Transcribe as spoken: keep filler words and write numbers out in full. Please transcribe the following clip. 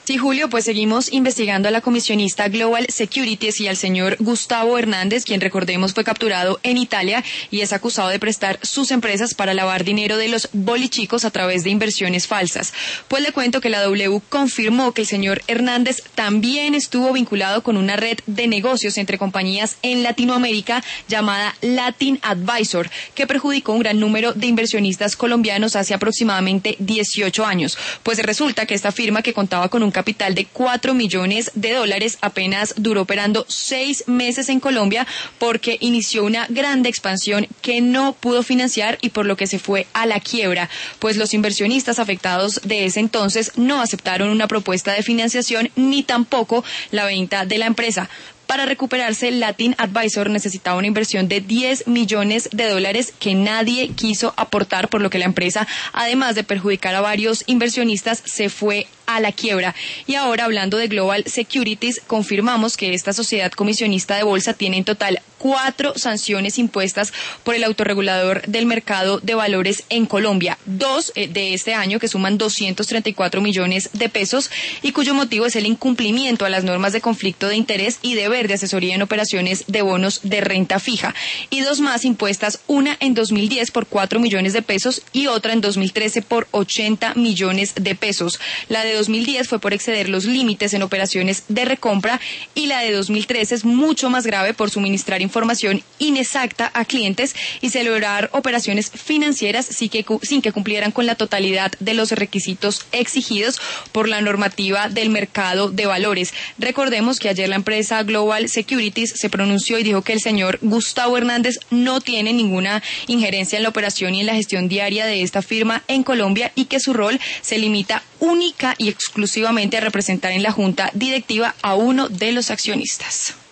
Sí, Julio, pues seguimos investigando a la comisionista Global Securities y al señor Gustavo Hernández, quien recordemos fue capturado en Italia y es acusado de prestar sus empresas para lavar dinero de los bolichicos a través de inversiones falsas. Pues le cuento que la W confirmó que el señor Hernández también estuvo vinculado con una red de negocios entre compañías en Latinoamérica llamada Latin Advisor, que perjudicó un gran número de inversionistas colombianos hace aproximadamente dieciocho años. Pues resulta que esta firma, que contaba con un capital de cuatro millones de dólares, apenas duró operando seis meses en Colombia porque inició una grande expansión que no pudo financiar y por lo que se fue a la quiebra, pues los inversionistas afectados de ese entonces no aceptaron una propuesta de financiación ni tampoco la venta de la empresa. Para recuperarse, Latin Advisor necesitaba una inversión de diez millones de dólares que nadie quiso aportar, por lo que la empresa, además de perjudicar a varios inversionistas, se fue a la quiebra. Y ahora, hablando de Global Securities, confirmamos que esta sociedad comisionista de bolsa tiene en total cuatro sanciones impuestas por el autorregulador del mercado de valores en Colombia, dos eh, de este año que suman doscientos treinta y cuatro millones de pesos y cuyo motivo es el incumplimiento a las normas de conflicto de interés y deber de asesoría en operaciones de bonos de renta fija, y dos más impuestas, una en dos mil diez por cuatro millones de pesos y otra en dos mil trece por ochenta millones de pesos. La de dos mil diez fue por exceder los límites en operaciones de recompra y la de dos mil trece es mucho más grave por suministrar información inexacta a clientes y celebrar operaciones financieras sin que, sin que cumplieran con la totalidad de los requisitos exigidos por la normativa del mercado de valores. Recordemos que ayer la empresa Global Securities se pronunció y dijo que el señor Gustavo Hernández no tiene ninguna injerencia en la operación y en la gestión diaria de esta firma en Colombia y que su rol se limita única y exclusivamente a representar en la junta directiva a uno de los accionistas.